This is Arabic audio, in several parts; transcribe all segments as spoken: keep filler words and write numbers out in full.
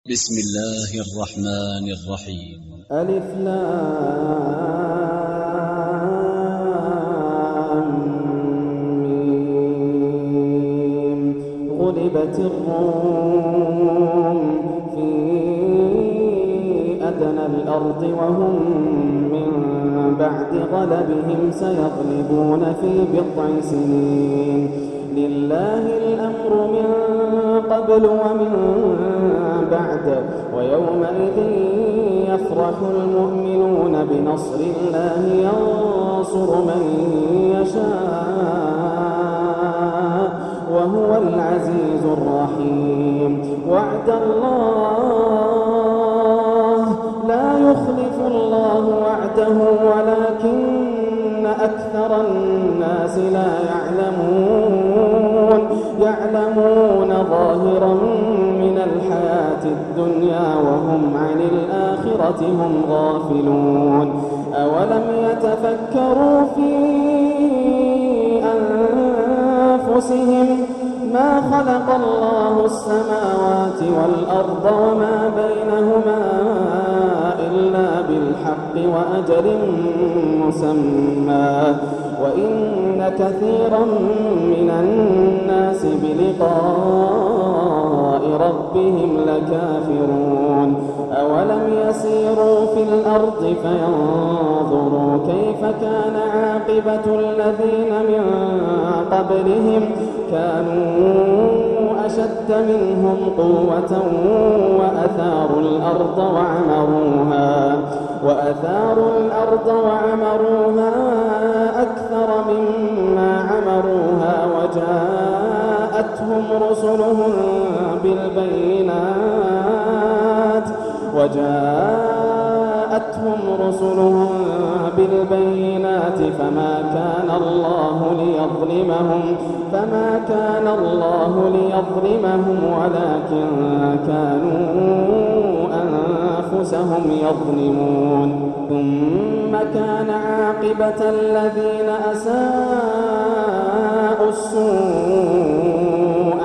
بسم الله الرحمن الرحيم. ألف لام ميم. غلبت الروم في أدنى الأرض وهم من بعد غلبهم سيغلبون في بضع سنين. لله الأمر من قبل ومن بعد ويومئذ يفرح المؤمنون بنصر الله ينصر من يشاء وهو العزيز الرحيم. وعد الله لا يخلف الله وعده ولكن أكثر الناس لا يعلمون يعلمون ظاهرا من الحياة الدنيا وهم عن الآخرة هم غافلون. أولم يتفكروا في أنفسهم ما خلق الله السماوات والأرض وما بينهما إلا بالحق وأجل مسمى وإن كثيرا من الناس بلقاء ربهم لكافرون. أولم يسيروا في الأرض فينظروا كيف كان عاقبة الذين من قبلهم كانوا أشد منهم قوة وأثاروا الأرض وعمروها وأثاروا الأرض وعمروها أكثر مما عمروها وجاءتهم رسلهم بالبينات وجاءتهم رسلهم بالبينات فما كان الله ليظلمهم فما كان الله ليظلمهم ولكن كانوا أنفسهم يظلمون. ثم كان عاقبة الذين أساءوا السوء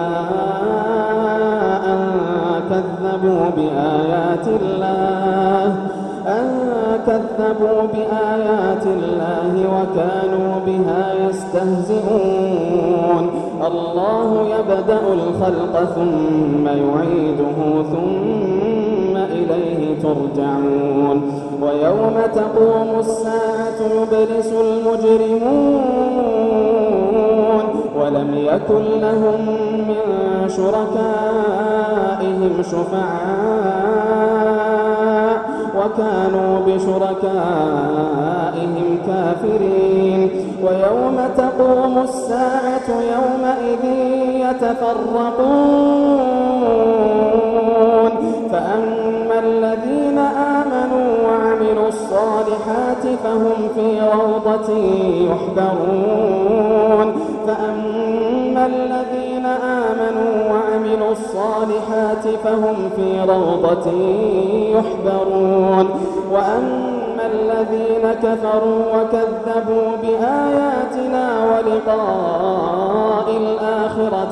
أن كذبوا بآيات الله أن كذبوا بآيات الله وكانوا بها يستهزئون. الله يبدأ الخلق ثم يعيده ثم إليه ترجعون. ويوم تقوم الساعة يبلس المجرمون ولم يكن لهم من شركائهم شفعاء وكانوا بشركائهم كافرين. ويوم تقوم الساعة يومئذ يتفرقون فأما الذين آمنوا وعملوا الصالحات فهم في روضة يحبرون فأما الذين آمنوا وعملوا الصالحات فهم في روضة يحبرون وأما الذين كفروا وكذبوا بآياتنا ولقاء الآخرة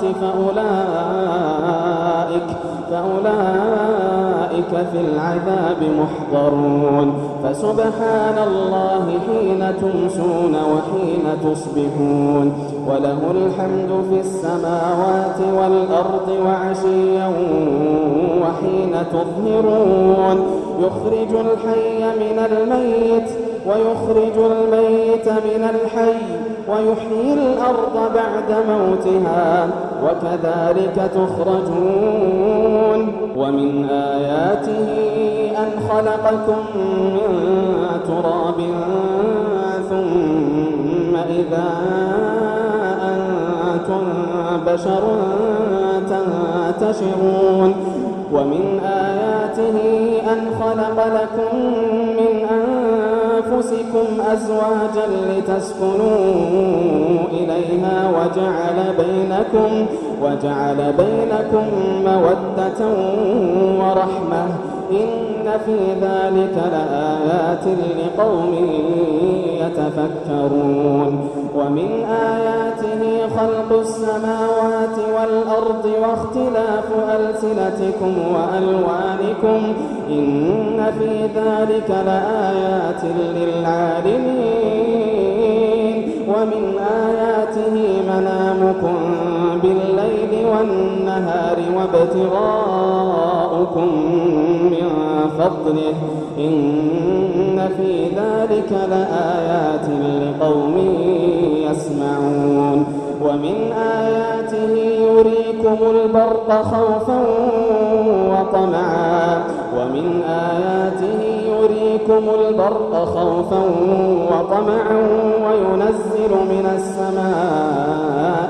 فأولئك فأولئك في العذاب محضرون. فسبحان الله حين تمسون وحين تصبحون وله الحمد في السماوات والأرض وعشيا وحين تظهرون. يخرج الحي من الميت ويخرج الميت من الحي ويحيي الأرض بعد موتها وكذلك تخرجون. ومن آياته أن خلقكم من تراب ثم إذا أنتم بشر تنتشرون. ومن آياته أن خلق لكم من أنفسكم أزواجا لتسكنوا إليها وجعل بينكم وجعل بينكم مودة ورحمة إن في ذلك لآيات لقوم يتفكرون. ومن آياته خلق السماوات والأرض واختلاف ألسنتكم وألوانكم إن في ذلك لآيات للعالمين ومن آياته منامكم بالليل والنهار وابتغاؤكم من فضله إن في ذلك لآيات لقوم يسمعون ومن آياته يريكم البرق خوفا وطمعا ومن آياته يريكم البرق خوفا وطمعا وينزل من السماء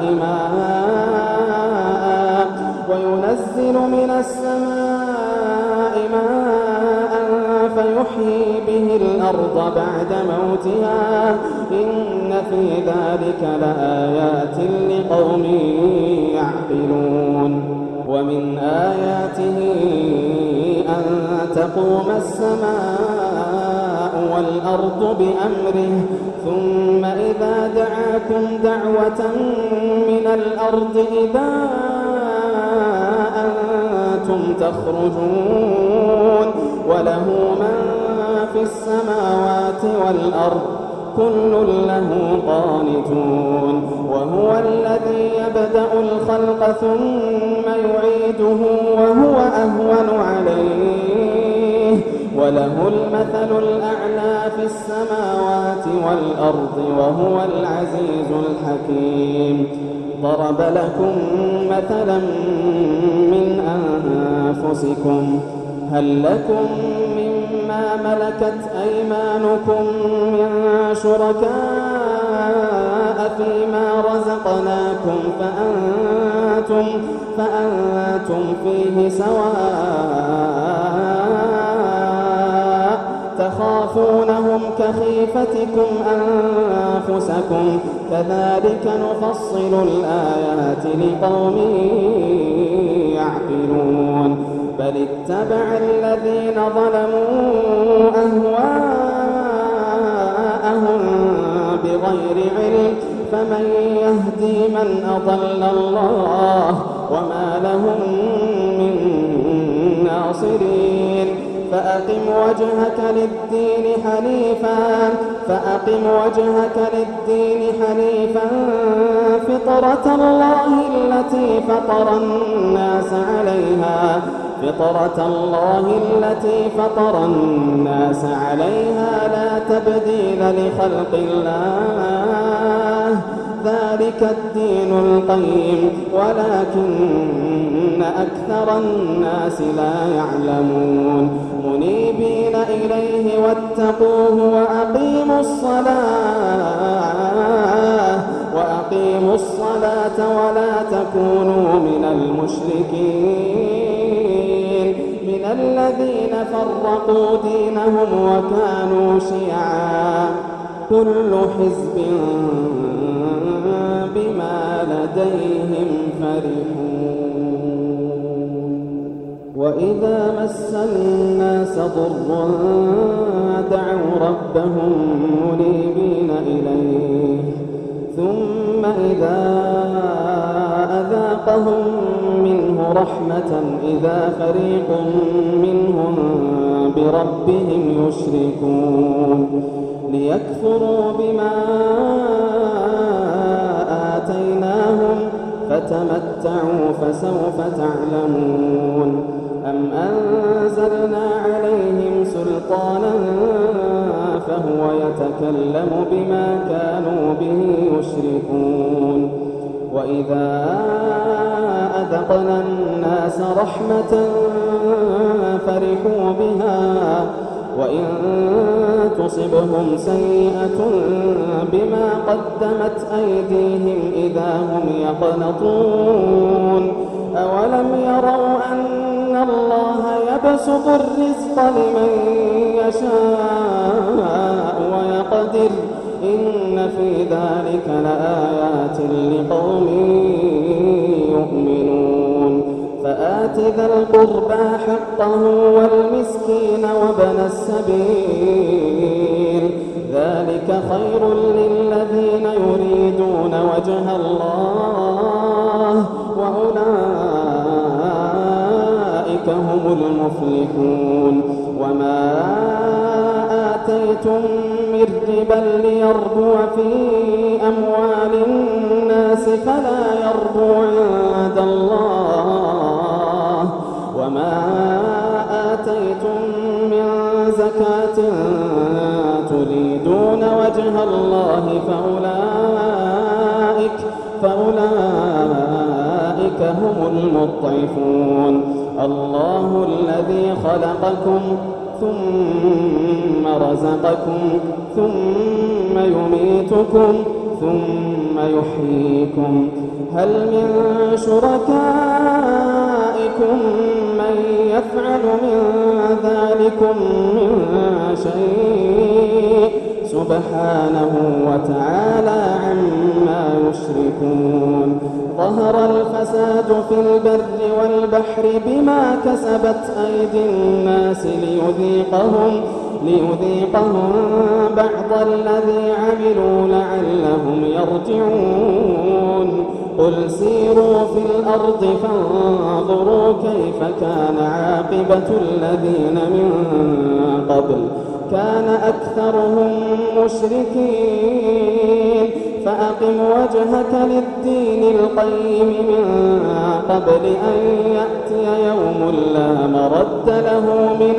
ماء وينزل من السماء ماء فيحيي به الأرض بعد موتها إن في ذلك لآيات لقوم يعقلون ومن آياته أن تقوم السماء والأرض بأمره ثم إذا دعاكم دعوة من الأرض إذا أنتم تخرجون وله من في السماوات والأرض كل له قانتون وهو الذي يبدأ الخلق ثم يعيده وهو أهون عليه وله المثل الأعلى في السماوات والأرض وهو العزيز الحكيم ضرب لكم مثلا من أنفسكم هل لكم مما ملكت أيمانكم من شركاء فيما رزقناكم فأنتم, فأنتم فيه سواء تخافونهم كخيفتكم أنفسكم كذلك نفصل الآيات لقوم يعقلون بل اتبع الذين ظلموا أهواءهم بغير علم فمن يهدي من أضل الله وما لهم من ناصرين فأقم وجهك للدين حنيفا فأقم وجهك للدين حنيفا فطرة الله التي فطر الناس عليها فطرة الله التي فطر الناس عليها لا تبديل لخلق الله ذلك الدين القيم ولكن أكثر الناس لا يعلمون منيبين إليه واتقوه وأقيموا الصلاة وأقيموا الصلاة ولا تكونوا من المشركين من الذين فرقوا دينهم وكانوا شيعا كل حزب بما لديهم فرحون وإذا مس الناس ضر دعوا ربهم منيبين إليه ثم إذا أذاقهم منه رحمة إذا فريق منهم بربهم يشركون ليكفروا بما آتيناهم فتمتعوا فسوف تعلمون أم أنزلنا عليهم سلطانا فهو يتكلم بما كانوا به يشركون وإذا أذقنا الناس رحمة فرحوا بها وإن تصبهم سيئة بما قدمت أيديهم إذا هم يقنطون أولم يروا أن الله يبسط الرزق لمن يشاء ويقدر إن في ذلك لآيات لقوم يؤمنون فآت ذا القربى حقه والمسكين وابن السبيل ذلك خير للذين يريدون وجه الله وأولئك هم المفلحون وما آتيتم من ربا ليربو في أموال الناس فلا يربو عند الله وما آتيتم من زكاة تريدون وجه الله فأولئك فأولئك هم المضعفون الله الذي خلقكم ثم رزقكم ثم يميتكم ثم يحييكم هل من شركائكم من يفعل من ذلكم من شيء سبحانه وتعالى عما يشركون ظهر الفساد في البر والبحر بما كسبت أيدي الناس ليذيقهم ليذيقهم بعض الذي عملوا لعلهم يرجعون قل سيروا في الأرض فانظروا كيف كان عاقبة الذين من قبل كان أكثرهم مشركين فأقم وجهك للدين القيم من قبل أن يأتي يوم لا مرد له من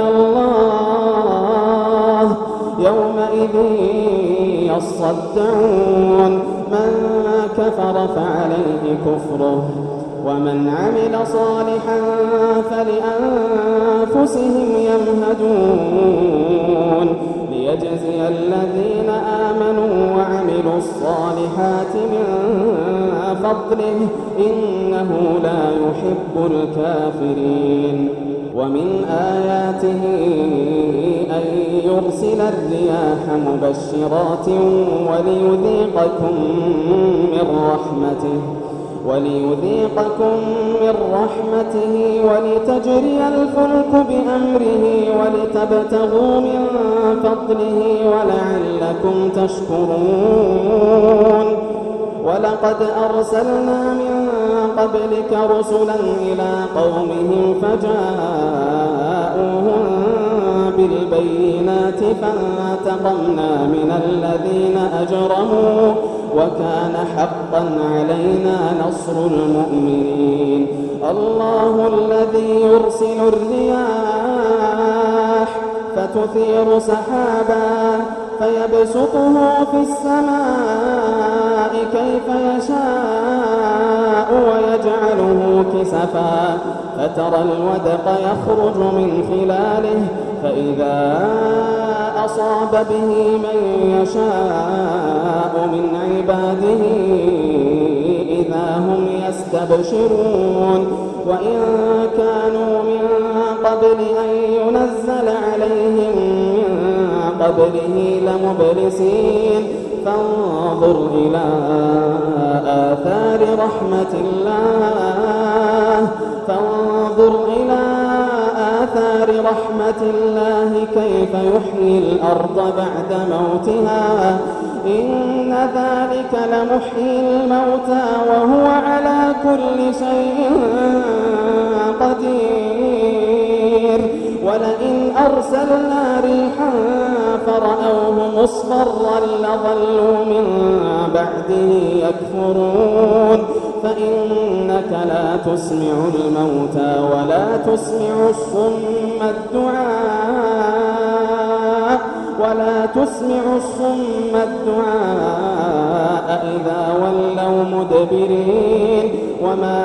الله يومئذ يصدعون من كفر فعليه كفره ومن عمل صالحا فلأنفسهم يمهدون ليجزي الذين آمنوا وعملوا الصالحات من فضله إنه لا يحب الكافرين ومن آياته أن يرسل الرياح مبشرات وليذيقكم من رحمته وليذيقكم من رحمته ولتجري الفلك بأمره ولتبتغوا من فضله ولعلكم تشكرون ولقد أرسلنا من قبلك رسلا إلى قومهم فجاءوهم بالبينات فانتقمنا من الذين أجرموا وكان حقا علينا نصر المؤمنين الله الذي يرسل الرياح فتثير سحابا فيبسطه في السماء كيف يشاء ويجعله كسفا فترى الودق يخرج من خلاله فإذا أصاب به من يشاء من عباده إذا هم يستبشرون وإن كانوا من قبل أن ينزل عليهم من قبله لمبلسين فانظر إلى آثار رحمة الله فانظر إلى آثار رحمة الله كيف يحيي الأرض بعد موتها إن ذلك لمحيي الموتى وهو على كل شيء قدير ولئن أرسلنا ريحا فرأوه مصفرا لظلوا من بعده يكفرون فإنك لا تسمع الموتى ولا تسمع الصم الدعاء ولا تسمع الصم الدعاء إذا ولوا مدبرين وما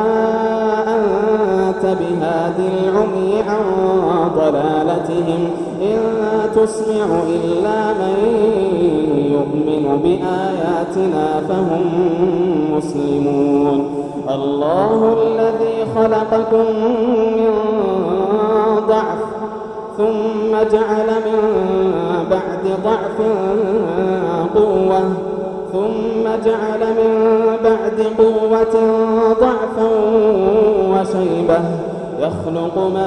أنت بهاد العمي عن ضلالتهم إن تسمع إلا من يؤمن بآياتنا فهم مسلمون الله الذي خلقكم من ضعف ثم جعل من بعد ضعف قوة ثم جعل من بعد قوة ضعفا وشيبة يخلق ما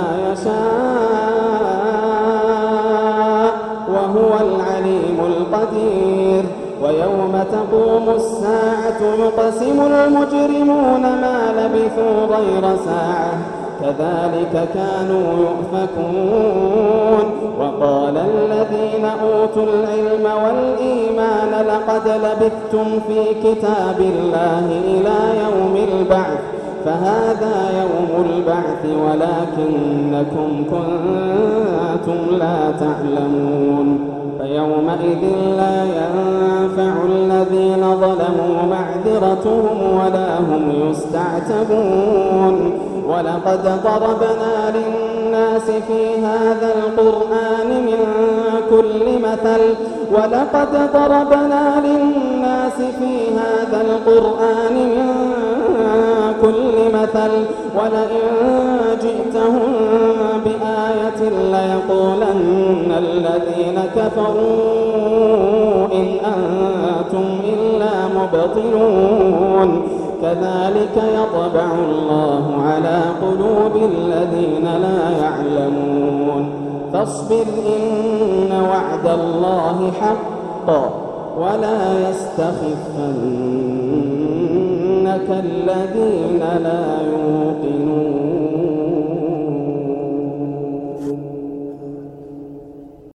يشاء وهو العليم القدير ويوم تقوم الساعة يقسم المجرمون ما لبثوا غير ساعة كذلك كانوا يؤفكون وقال الذين أوتوا العلم والإيمان لقد لبثتم في كتاب الله إلى يوم البعث فهذا يوم البعث ولكنكم كنتم لا تعلمون فيومئذ لا ينفع الذين ظلموا معذرتهم ولا هم يستعتبون ولقد ضربنا للناس في هذا القرآن من كل مثل ولقد ضربنا للناس في هذا القرآن من كل مثل ولئن جئتهم بآية ليقولن الذين كفروا إن أنتم إلا مبطلون كذلك يطبع الله على قلوب الذين لا يعلمون فاصبر إن وعد الله حق ولا يستخفنك الذين لا يوقنون